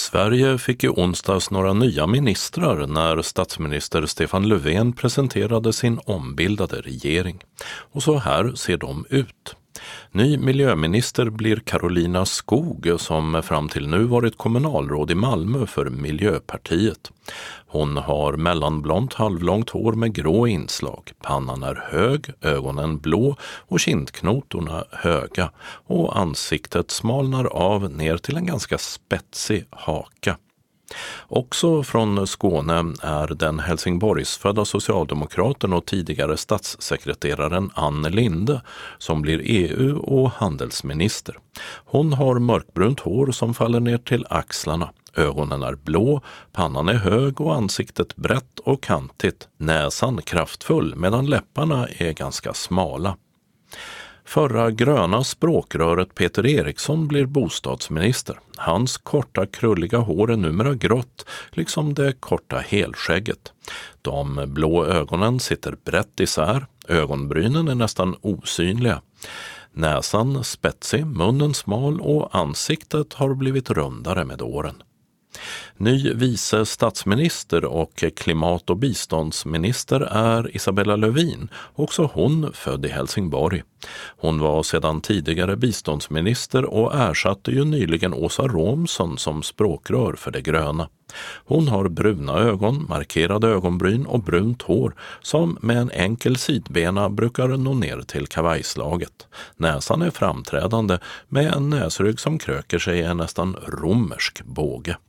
Sverige fick i onsdags några nya ministrar när statsminister Stefan Löfven presenterade sin ombildade regering. Och så här ser de ut. Ny miljöminister blir Carolina Skog som fram till nu varit kommunalråd i Malmö för Miljöpartiet. Hon har mellanblont halvlångt hår med grå inslag. Pannan är hög, ögonen blå och kindknotorna höga och ansiktet smalnar av ner till en ganska spetsig haka. Också från Skåne är den Helsingborgsfödda socialdemokraten och tidigare statssekreteraren Ann Linde som blir EU- och handelsminister. Hon har mörkbrunt hår som faller ner till axlarna. Ögonen är blå, pannan är hög och ansiktet brett och kantigt. Näsan kraftfull medan läpparna är ganska smala. Förra gröna språkröret Peter Eriksson blir bostadsminister. Hans korta krulliga hår är numera grått, liksom det korta helskägget. De blå ögonen sitter brett isär, ögonbrynen är nästan osynliga. Näsan spetsig, munnen smal och ansiktet har blivit rundare med åren. Ny vice statsminister och klimat- och biståndsminister är Isabella Lövin, också hon född i Helsingborg. Hon var sedan tidigare biståndsminister och ersatte ju nyligen Åsa Romson som språkrör för det gröna. Hon har bruna ögon, markerade ögonbryn och brunt hår som med en enkel sidbena brukar nå ner till kavajslaget. Näsan är framträdande med en näsrygg som kröker sig i en nästan romersk båge.